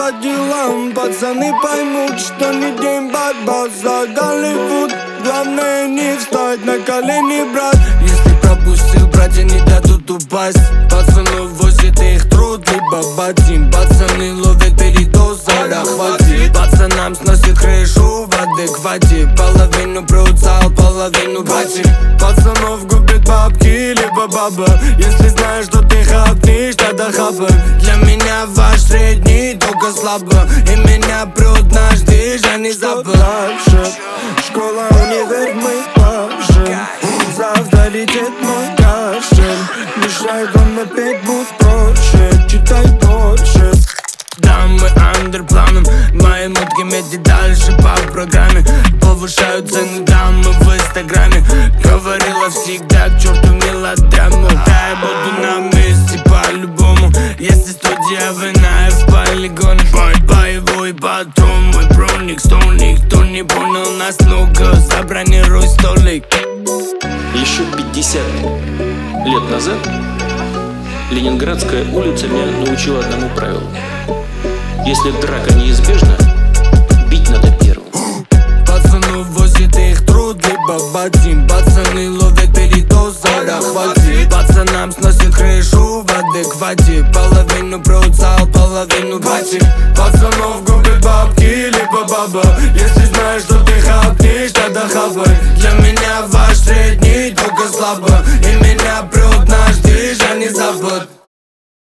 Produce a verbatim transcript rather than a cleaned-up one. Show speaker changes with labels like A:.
A: по делам. Пацаны поймут, что не день борьба за Голливуд. Главное не встать на колени, брат. Если пропустил, братья не дадут упасть. Пацаны возят их труд, либо ботин. Пацаны ловят передоз, ара хватит. Пацанам сносит крышу в адеквате. Половину прут зал, половину бачи. Пацанов губит бабки, либо баба. Если знаешь, что ты хапнешь, тогда хапай. Для меня ваш средний только слабо. И меня прут наш движ, а не запад. Школа, универ, мы пашем. Завтра летит мой кашель. Мешает он опять, будь проще. Читай больше. Да, мы андерпланом. Мои мутки меди дальше по программе. Повышают цены дамы в инстаграме. Говорила всегда к черту мелодраму. Да, я буду на месте по-любому. Если студия вина, в полигоне. Боевой патрон, мой броник, стол. Никто не понял нас, ну-ка, забронируй столик.
B: Еще пятьдесят лет назад Ленинградская улица меня научила одному правилу: если драка неизбежна, бить надо первым.
A: Пацану возит их труд, либо ботин. Пацаны ловят передоз, ара хватит. Пацанам сносит крышу в адеквате. Половину прут зал, половину бачи. Пацанов губит бабки, либо баба. Если знаешь, что ты хапнешь, тогда хапай. Для меня ваш средний только слабо. И меня прут наш движ, а не запад.